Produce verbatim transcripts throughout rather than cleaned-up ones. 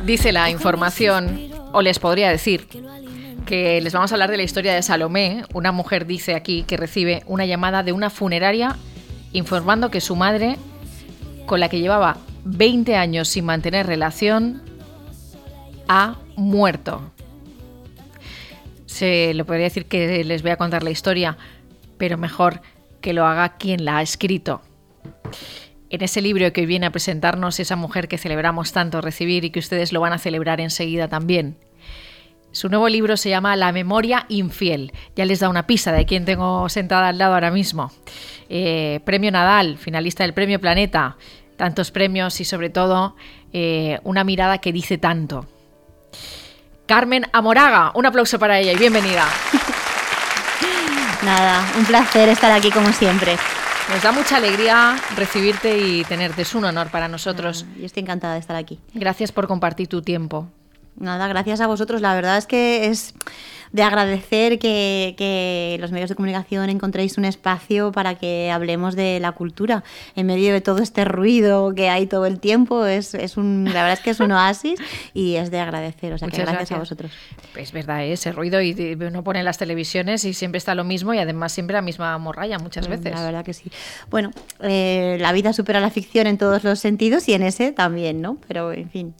Dice la información, o les podría decir, que les vamos a hablar de la historia de Salomé. Una mujer dice aquí que recibe una llamada de una funeraria informando que su madre, con la que llevaba veinte años sin mantener relación, ha muerto. Se le podría decir que les voy a contar la historia, pero mejor que lo haga quien la ha escrito. En ese libro que hoy viene a presentarnos esa mujer que celebramos tanto recibir y que ustedes lo van a celebrar enseguida también. Su nuevo libro se llama La memoria infiel. Ya les da una pista de quién tengo sentada al lado ahora mismo. Eh, Premio Nadal, finalista del Premio Planeta. Tantos premios y sobre todo eh, una mirada que dice tanto. Carmen Amoraga, un aplauso para ella y bienvenida. Nada, un placer estar aquí como siempre. Nos da mucha alegría recibirte y tenerte, es un honor para nosotros. Yo estoy encantada de estar aquí. Gracias por compartir tu tiempo. Nada, gracias a vosotros. La verdad es que es de agradecer que, que los medios de comunicación encontréis un espacio para que hablemos de la cultura en medio de todo este ruido que hay todo el tiempo. Es, es un, la verdad es que es un oasis y es de agradecer. O sea, que gracias, gracias a vosotros. Es verdad, ¿eh? Ese ruido y uno pone las televisiones y siempre está lo mismo y además siempre la misma morralla muchas veces. La verdad que sí. Bueno, eh, la vida supera la ficción en todos los sentidos y en ese también, ¿no? Pero en fin.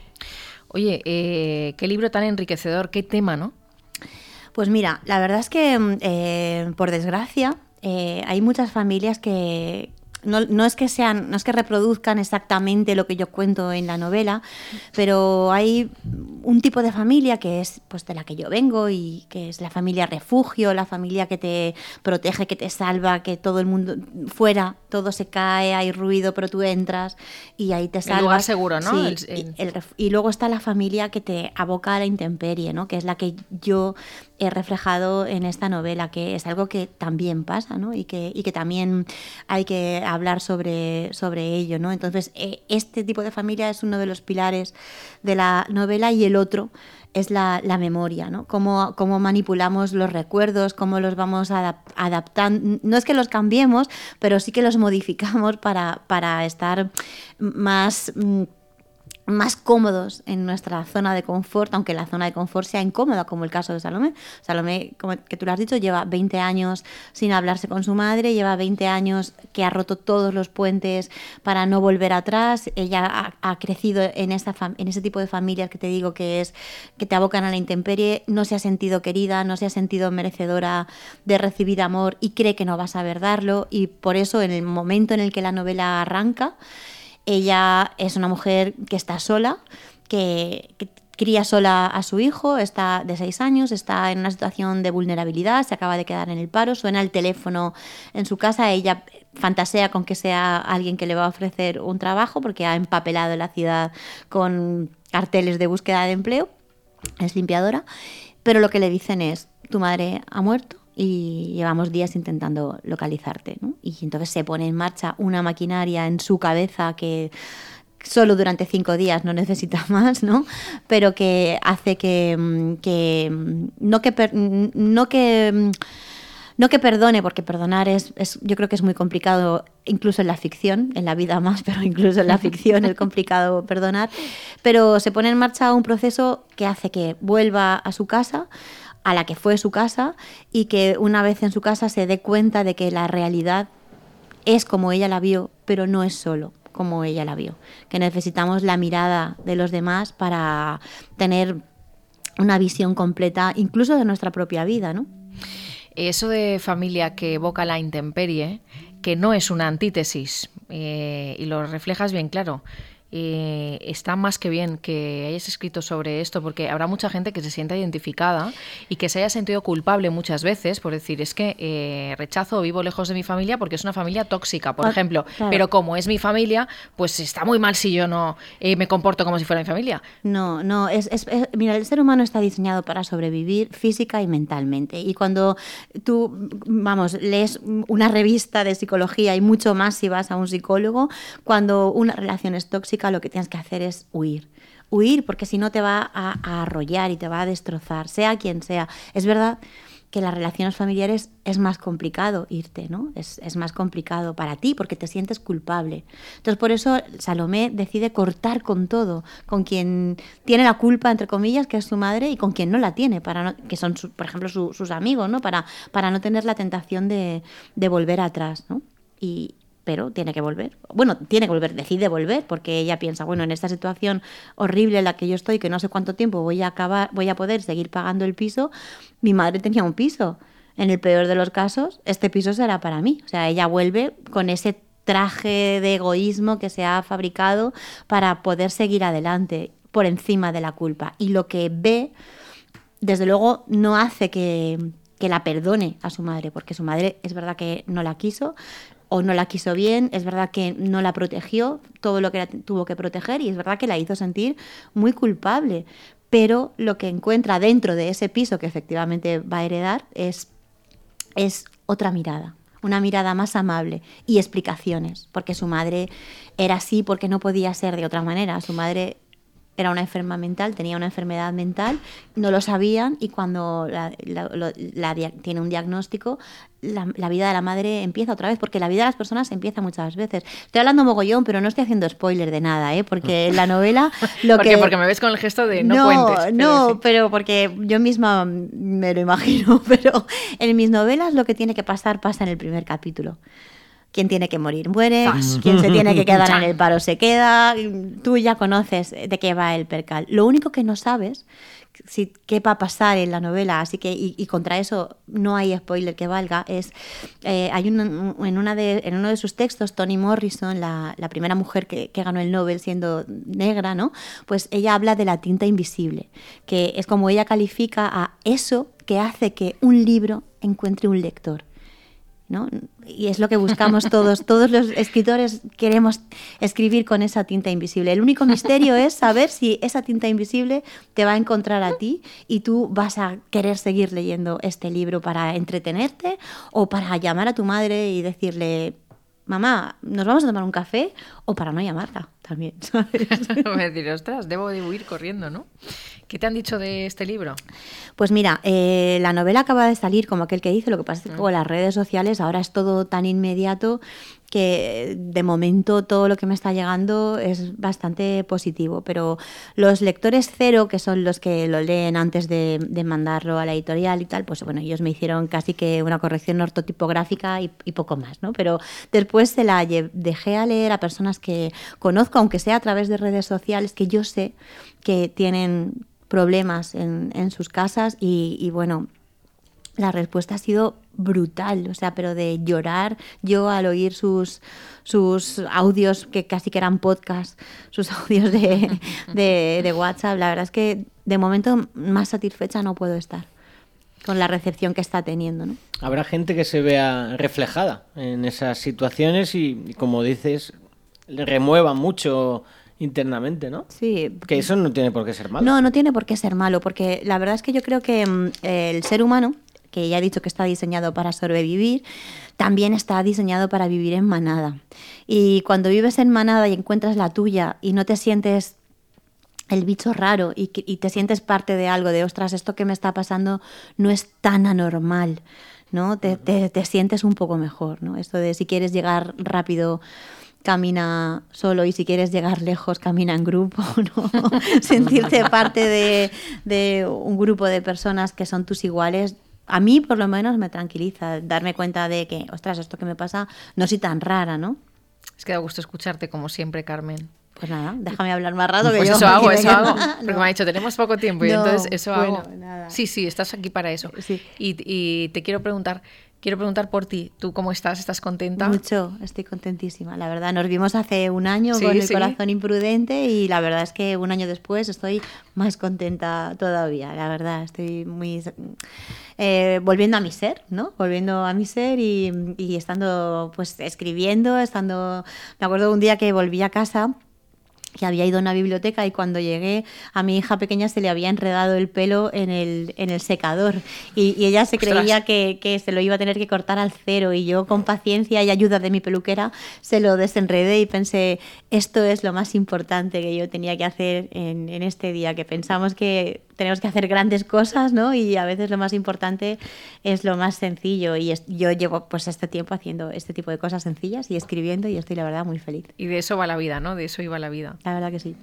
Oye, eh, qué libro tan enriquecedor, qué tema, ¿no? Pues mira, la verdad es que, eh, por desgracia, eh, hay muchas familias que no, no es que sean, no es que reproduzcan exactamente lo que yo cuento en la novela, pero hay un tipo de familia que es pues de la que yo vengo y que es la familia refugio, la familia que te protege, que te salva, que todo el mundo fuera, todo se cae, hay ruido, pero tú entras y ahí te salvas. El lugar seguro, ¿no? Sí, el, el... Y, y luego está la familia que te aboca a la intemperie, ¿no? Que es la que yo he reflejado en esta novela, que es algo que también pasa, ¿no? Y que, y que también hay que hablar sobre, sobre ello, ¿no? Entonces, eh, este tipo de familia es uno de los pilares de la novela y el otro es la, la memoria, ¿no? Cómo, cómo manipulamos los recuerdos, cómo los vamos adap- adaptando. No es que los cambiemos, pero sí que los modificamos para, para estar más... Mm, más cómodos en nuestra zona de confort, aunque la zona de confort sea incómoda, como el caso de Salomé. Salomé, como que tú lo has dicho, lleva veinte años sin hablarse con su madre, lleva veinte años que ha roto todos los puentes para no volver atrás. Ella ha, ha crecido en, esta fam- en ese tipo de familias que te digo que es que te abocan a la intemperie, no se ha sentido querida, no se ha sentido merecedora de recibir amor y cree que no va a saber darlo, y por eso en el momento en el que la novela arranca, ella es una mujer que está sola, que, que cría sola a su hijo, está de seis años, está en una situación de vulnerabilidad, se acaba de quedar en el paro, suena el teléfono en su casa, ella fantasea con que sea alguien que le va a ofrecer un trabajo porque ha empapelado la ciudad con carteles de búsqueda de empleo, es limpiadora, pero lo que le dicen es: tu madre ha muerto y llevamos días intentando localizarte, ¿no? Y entonces se pone en marcha una maquinaria en su cabeza que solo durante cinco días, no necesita más, ¿no? Pero que hace que, que no que per, no que no que perdone, porque perdonar es, es yo creo que es muy complicado, incluso en la ficción, en la vida más, pero incluso en la ficción es complicado perdonar, pero se pone en marcha un proceso que hace que vuelva a su casa, a la que fue su casa, y que una vez en su casa se dé cuenta de que la realidad es como ella la vio, pero no es solo como ella la vio, que necesitamos la mirada de los demás para tener una visión completa, incluso de nuestra propia vida, ¿no? Eso de familia que evoca la intemperie, que no es una antítesis, eh, y lo reflejas bien claro. Eh, está más que bien que hayas escrito sobre esto, porque habrá mucha gente que se sienta identificada y que se haya sentido culpable muchas veces por decir, es que eh, rechazo o vivo lejos de mi familia porque es una familia tóxica, por ah, ejemplo, claro. Pero como es mi familia, pues está muy mal si yo no eh, me comporto como si fuera mi familia. No, no, es, es, es, mira, el ser humano está diseñado para sobrevivir física y mentalmente, y cuando tú, vamos, lees una revista de psicología y mucho más si vas a un psicólogo, cuando una relación es tóxica, lo que tienes que hacer es huir. Huir porque si no te va a, a arrollar y te va a destrozar, sea quien sea. Es verdad que las relaciones familiares es más complicado irte, ¿no? Es, es más complicado para ti porque te sientes culpable. Entonces, por eso Salomé decide cortar con todo, con quien tiene la culpa, entre comillas, que es su madre, y con quien no la tiene, para no, que son, su, por ejemplo, su, sus amigos, ¿no? Para, para no tener la tentación de, de volver atrás, ¿no? Y, pero tiene que volver. Bueno, tiene que volver, decide volver, porque ella piensa, bueno, en esta situación horrible en la que yo estoy, que no sé cuánto tiempo voy a acabar, voy a poder seguir pagando el piso. Mi madre tenía un piso. En el peor de los casos, este piso será para mí. O sea, ella vuelve con ese traje de egoísmo que se ha fabricado para poder seguir adelante por encima de la culpa. Y lo que ve, desde luego, no hace que, que la perdone a su madre, porque su madre es verdad que no la quiso, o no la quiso bien, es verdad que no la protegió todo lo que la tuvo que proteger y es verdad que la hizo sentir muy culpable. Pero lo que encuentra dentro de ese piso que efectivamente va a heredar es, es otra mirada, una mirada más amable y explicaciones, porque su madre era así porque no podía ser de otra manera. Su madre era una enferma mental, tenía una enfermedad mental, no lo sabían y cuando la, la, la, la, tiene un diagnóstico, la, la vida de la madre empieza otra vez, porque la vida de las personas empieza muchas veces. Estoy hablando mogollón, pero no estoy haciendo spoiler de nada, ¿eh? Porque en la novela lo porque, que... Porque me ves con el gesto de no, no cuentes. No, sí. pero porque yo misma me lo imagino, pero en mis novelas lo que tiene que pasar pasa en el primer capítulo. Quien tiene que morir muere, quien se tiene que quedar en el paro se queda. Tú ya conoces de qué va el percal. Lo único que no sabes si qué va a pasar en la novela, así que y, y contra eso no hay spoiler que valga, es eh, hay un, en, una de, en uno de sus textos, Toni Morrison, la, la primera mujer que, que ganó el Nobel siendo negra, ¿no? Pues ella habla de la tinta invisible, que es como ella califica a eso que hace que un libro encuentre un lector, ¿no? Y es lo que buscamos todos, todos los escritores queremos escribir con esa tinta invisible. El único misterio es saber si esa tinta invisible te va a encontrar a ti y tú vas a querer seguir leyendo este libro para entretenerte o para llamar a tu madre y decirle, mamá, ¿nos vamos a tomar un café? O para no llamarla también, ¿sabes? Me diré, ostras, debo de huir corriendo, ¿no? ¿Qué te han dicho de este libro? Pues mira, eh, la novela acaba de salir, como aquel que dice, lo que pasa es que con las redes sociales ahora es todo tan inmediato que de momento todo lo que me está llegando es bastante positivo, pero los lectores cero, que son los que lo leen antes de, de mandarlo a la editorial y tal, pues bueno, ellos me hicieron casi que una corrección ortotipográfica y, y poco más, ¿no? Pero después se la dejé a leer a personas que conozco, aunque sea a través de redes sociales, que yo sé que tienen problemas en, en sus casas y, y bueno, la respuesta ha sido brutal, o sea, pero de llorar yo al oír sus, sus audios, que casi que eran podcast, sus audios de, de, de WhatsApp, la verdad es que de momento más satisfecha no puedo estar con la recepción que está teniendo, ¿no? Habrá gente que se vea reflejada en esas situaciones y, y como dices, le remueva mucho internamente, ¿no? Sí. Que eso no tiene por qué ser malo. No, no tiene por qué ser malo, porque la verdad es que yo creo que mm, el ser humano, que ya he dicho que está diseñado para sobrevivir, también está diseñado para vivir en manada. Y cuando vives en manada y encuentras la tuya y no te sientes el bicho raro y, y te sientes parte de algo, de ostras, esto que me está pasando no es tan anormal, ¿no? Te, te, te sientes un poco mejor, ¿no? Esto de si quieres llegar rápido, camina solo, y si quieres llegar lejos, camina en grupo, ¿no? Sentirte parte de, de un grupo de personas que son tus iguales, a mí por lo menos me tranquiliza, darme cuenta de que, ostras, esto que me pasa no soy tan rara, ¿no? Es que da gusto escucharte como siempre, Carmen. Pues nada, déjame hablar más rato que pues yo. Eso hago, eso que... hago. Porque no. Me ha dicho, tenemos poco tiempo y no, entonces eso bueno, hago. Nada. Sí, sí, estás aquí para eso. Sí. Y, y te quiero preguntar, quiero preguntar por ti. ¿Tú cómo estás? ¿Estás contenta? Mucho, estoy contentísima. La verdad, nos vimos hace un año sí, con el sí. corazón imprudente y la verdad es que un año después estoy más contenta todavía. La verdad, estoy muy... Eh, volviendo a mi ser, ¿no? Volviendo a mi ser y, y estando, pues, escribiendo, estando... Me acuerdo un día que volví a casa, que había ido a una biblioteca y cuando llegué a mi hija pequeña se le había enredado el pelo en el, en el secador y, y ella se Ostras. creía que, que se lo iba a tener que cortar al cero y yo con paciencia y ayuda de mi peluquera se lo desenredé y pensé, esto es lo más importante que yo tenía que hacer en, en este día, que pensamos que tenemos que hacer grandes cosas, ¿no? Y a veces lo más importante es lo más sencillo. Y es, yo llevo pues este tiempo haciendo este tipo de cosas sencillas y escribiendo y estoy, la verdad, muy feliz. Y de eso va la vida, ¿no? De eso iba la vida. La verdad que sí.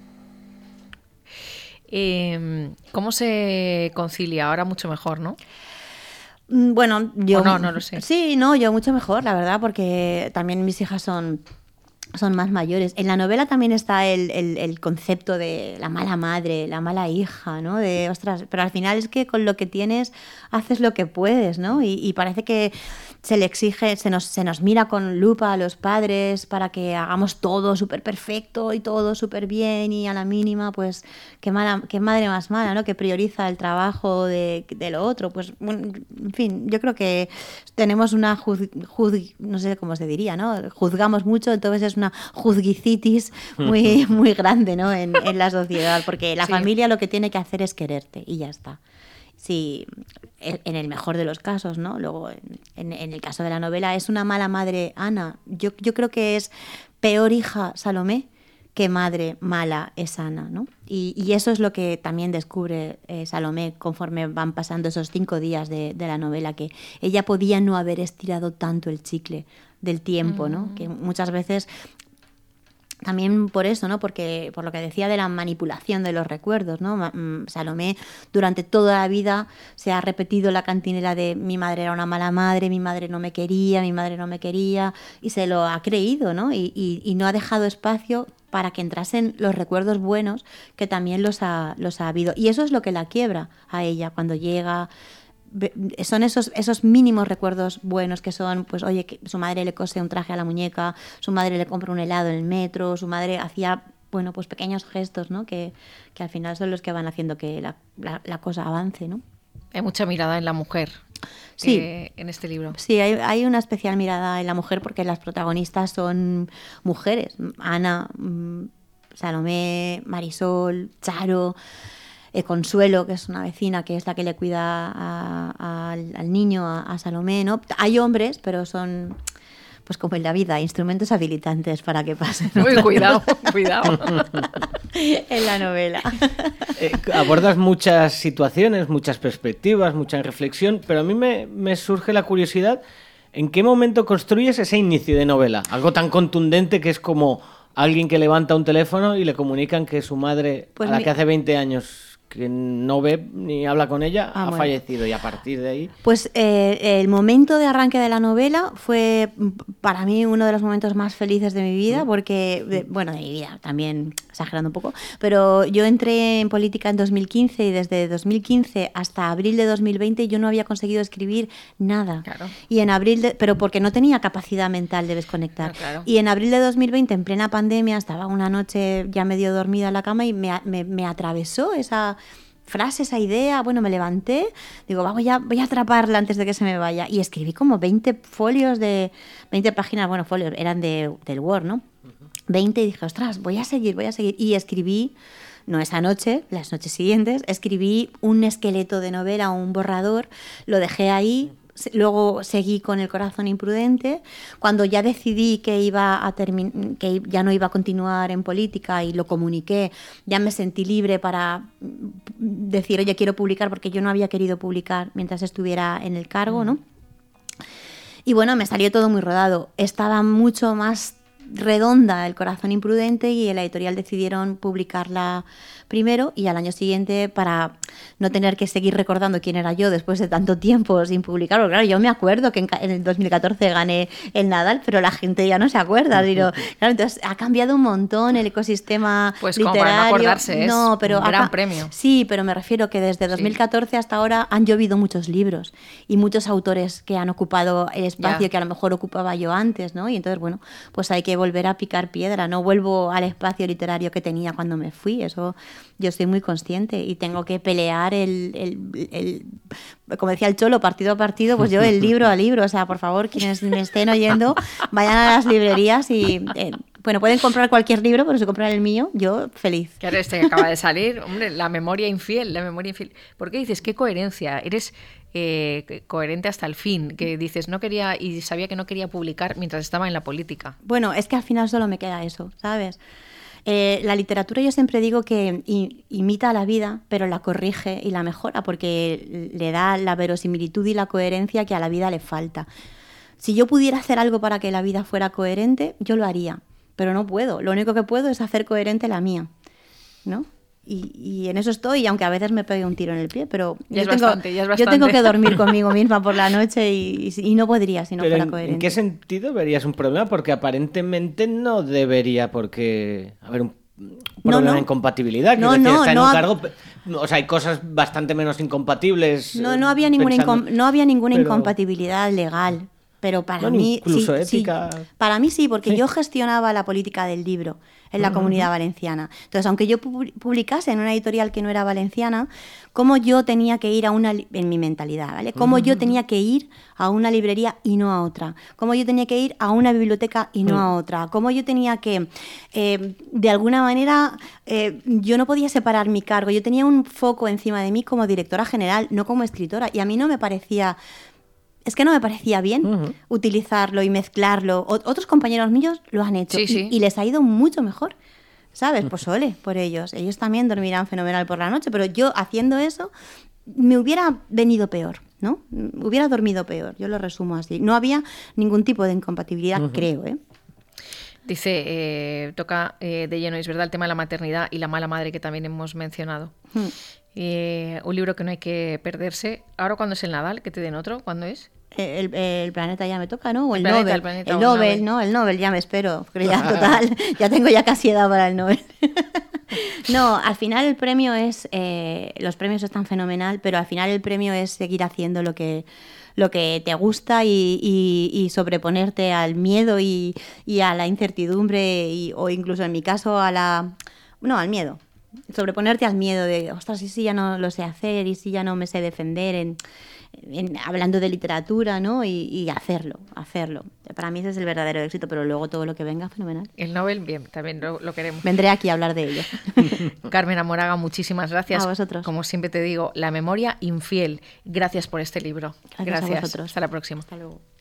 Eh, ¿Cómo se concilia? Ahora mucho mejor, ¿no? Bueno, yo... ¿O no, no lo sé. Sí, no, yo mucho mejor, la verdad, porque también mis hijas son... son más mayores. En la novela también está el, el, el concepto de la mala madre, la mala hija, ¿no? De, ostras, pero al final es que con lo que tienes haces lo que puedes, ¿no? Y, y parece que se le exige, se nos, se nos mira con lupa a los padres para que hagamos todo súper perfecto y todo súper bien y a la mínima, pues, qué, mala, qué madre más mala, ¿no? Que prioriza el trabajo de, de lo otro. Pues, bueno, en fin, yo creo que tenemos una juz, juz, no sé cómo se diría, ¿no? Juzgamos mucho, entonces es una juzguicitis muy, muy grande, ¿no? en, en la sociedad, porque la sí. familia lo que tiene que hacer es quererte y ya está. Sí, en el mejor de los casos, ¿no? Luego, en, en el caso de la novela, ¿es una mala madre Ana? Yo, yo creo que es peor hija Salomé que madre mala es Ana, ¿no? Y, y eso es lo que también descubre eh, Salomé conforme van pasando esos cinco días de, de la novela, que ella podía no haber estirado tanto el chicle del tiempo, ¿no? Mm. Que muchas veces... También por eso, ¿no? Porque por lo que decía de la manipulación de los recuerdos, ¿no? Salomé durante toda la vida se ha repetido la cantinela de mi madre era una mala madre, mi madre no me quería, mi madre no me quería, y se lo ha creído, ¿no? Y, y, y no ha dejado espacio para que entrasen los recuerdos buenos, que también los ha, los ha habido. Y eso es lo que la quiebra a ella cuando llega... Son esos, esos mínimos recuerdos buenos que son, pues oye, que su madre le cose un traje a la muñeca, su madre le compra un helado en el metro, su madre hacía, bueno, pues pequeños gestos, ¿no? Que, que al final son los que van haciendo que la, la, la cosa avance, ¿no? Hay mucha mirada en la mujer. Sí, eh, en este libro. Sí, hay, hay una especial mirada en la mujer porque las protagonistas son mujeres. Ana, Salomé, Marisol, Charo... Eh, Consuelo, que es una vecina que es la que le cuida a, a, al, al niño, a, a Salomé, ¿no? Hay hombres, pero son, pues como en la vida, instrumentos habilitantes para que pasen. Uy, cuidado, cuidado. En la novela. Eh, abordas muchas situaciones, muchas perspectivas, mucha reflexión, pero a mí me, me surge la curiosidad, ¿en qué momento construyes ese inicio de novela? Algo tan contundente que es como alguien que levanta un teléfono y le comunican que su madre, pues a la mi... que hace veinte años... que no ve ni habla con ella, ah, ha bueno. fallecido, y a partir de ahí... Pues eh, el momento de arranque de la novela fue para mí uno de los momentos más felices de mi vida, porque, de, bueno, de mi vida, también exagerando un poco, pero yo entré en política en dos mil quince y desde dos mil quince hasta abril de dos mil veinte yo no había conseguido escribir nada. Claro. Y en abril, de, pero porque no tenía capacidad mental de desconectar. Claro, claro. Y en abril de dos mil veinte, en plena pandemia, estaba una noche ya medio dormida en la cama y me, me, me atravesó esa... frase, esa idea, bueno, me levanté, digo, va, voy a, voy a atraparla antes de que se me vaya, y escribí como veinte folios de, veinte páginas, bueno, folios, eran de, del Word, ¿no? veinte, y dije, ostras, voy a seguir, voy a seguir, y escribí, no esa noche, las noches siguientes, escribí un esqueleto de novela, un borrador, lo dejé ahí. Luego seguí con El corazón imprudente. Cuando ya decidí que iba a termin- que ya no iba a continuar en política y lo comuniqué, ya me sentí libre para decir, oye, quiero publicar, porque yo no había querido publicar mientras estuviera en el cargo, ¿no? Y bueno, me salió todo muy rodado. Estaba mucho más redonda El corazón imprudente y en la editorial decidieron publicarla primero y al año siguiente, para no tener que seguir recordando quién era yo después de tanto tiempo sin publicar, porque claro, yo me acuerdo que en, en el dos mil catorce gané el Nadal, pero la gente ya no se acuerda. Digo, claro, entonces ha cambiado un montón el ecosistema pues literario. Pues como para no acordarse, no, es pero un gran acá, premio. Sí, pero me refiero que desde dos mil catorce sí. hasta ahora han llovido muchos libros y muchos autores que han ocupado el espacio ya. que a lo mejor ocupaba yo antes, ¿no? Y entonces, bueno, pues hay que volver a picar piedra, no vuelvo al espacio literario que tenía cuando me fui, eso yo estoy muy consciente y tengo que pelear el, el, el como decía el Cholo, partido a partido, pues yo el libro a libro, o sea, por favor, quienes me estén oyendo, vayan a las librerías y, eh, bueno, pueden comprar cualquier libro, pero si compran el mío, yo feliz. Claro, este que acaba de salir, hombre, La memoria infiel, La memoria infiel. ¿Por qué dices, qué coherencia? Eres eh, coherente hasta el fin, que dices, no quería, y sabía que no quería publicar mientras estaba en la política. Bueno, es que al final solo me queda eso, ¿sabes? Eh, la literatura yo siempre digo que i- imita a la vida, pero la corrige y la mejora, porque le da la verosimilitud y la coherencia que a la vida le falta. Si yo pudiera hacer algo para que la vida fuera coherente, yo lo haría, pero no puedo. Lo único que puedo es hacer coherente la mía, ¿no? Y, y en eso estoy, aunque a veces me pegue un tiro en el pie, pero Ya yo, es tengo, bastante, ya es yo bastante. tengo que dormir conmigo misma por la noche y, y- y no podría si no Pero fuera en, coherente. ¿en qué sentido verías un problema? Porque aparentemente no debería porque haber un un No, problema no. de incompatibilidad. Quiero No, decir, no, está en no un ha- cargo, pe- o sea, hay cosas bastante menos incompatibles. No, eh, no había ninguna, pensando- incom- no había ninguna pero- incompatibilidad legal, pero para No, mí incluso sí, sí, ética. para mí sí, porque Sí. yo gestionaba la política del libro en la Comunidad Valenciana. Entonces, aunque yo pu- publicase en una editorial que no era valenciana, cómo yo tenía que ir a una li- en mi mentalidad, ¿vale? Cómo yo tenía que ir a una librería y no a otra, cómo yo tenía que ir a una biblioteca y no a otra, cómo yo tenía que, eh, de alguna manera, eh, yo no podía separar mi cargo, yo tenía un foco encima de mí como directora general, no como escritora, y a mí no me parecía... Es que no me parecía bien Ujú. utilizarlo y mezclarlo. O- otros compañeros míos lo han hecho Sí, y- sí. y les ha ido mucho mejor. ¿Sabes? Pues ole, por ellos. Ellos también dormirán fenomenal por la noche, pero yo haciendo eso me hubiera venido peor, ¿no? Hubiera dormido peor, yo lo resumo así. No había ningún tipo de incompatibilidad, creo, ¿eh? Dice, eh, toca eh, de lleno, es verdad, el tema de la maternidad y la mala madre que también hemos mencionado. Hmm. Eh, un libro que no hay que perderse. Ahora, ¿cuándo es el Nadal? ¿Que te den otro? ¿Cuándo es? El, el planeta ya me toca, ¿no? O el, El planeta, Nobel. el planeta el o el Nobel, Nobel. ¿no? El Nobel ya me espero. Pero ya, total, ya tengo ya casi edad para el Nobel. No, al final el premio es... eh, los premios están fenomenal, pero al final el premio es seguir haciendo lo que, lo que te gusta y, y- y sobreponerte al miedo y, y a la incertidumbre y, o incluso en mi caso a la... No, al miedo. Sobreponerte al miedo de, ostras, y si ya no lo sé hacer, y si ya no me sé defender en, en- hablando de literatura, ¿no? Y, y hacerlo, hacerlo. Para mí ese es el verdadero éxito, pero luego todo lo que venga, fenomenal. El Nobel, bien, también lo, lo queremos. Vendré aquí a hablar de ello. Carmen Amoraga, muchísimas gracias. A vosotros. Como siempre te digo, La memoria infiel. Gracias por este libro. Gracias a vosotros. Hasta la próxima. Hasta luego.